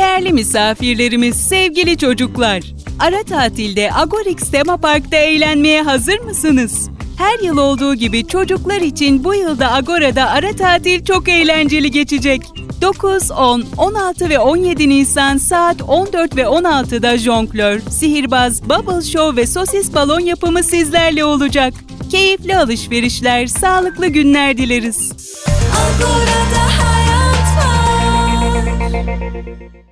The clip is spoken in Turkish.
Değerli misafirlerimiz, sevgili çocuklar, ara tatilde Agorix Tema Park'ta eğlenmeye hazır mısınız? Her yıl olduğu gibi çocuklar için bu yılda Agora'da ara tatil çok eğlenceli geçecek. 9, 10, 16 ve 17 Nisan saat 14 ve 16'da jonglör, sihirbaz, bubble show ve sosis balon yapımı sizlerle olacak. Keyifli alışverişler, sağlıklı günler dileriz. Agora'da hayat var.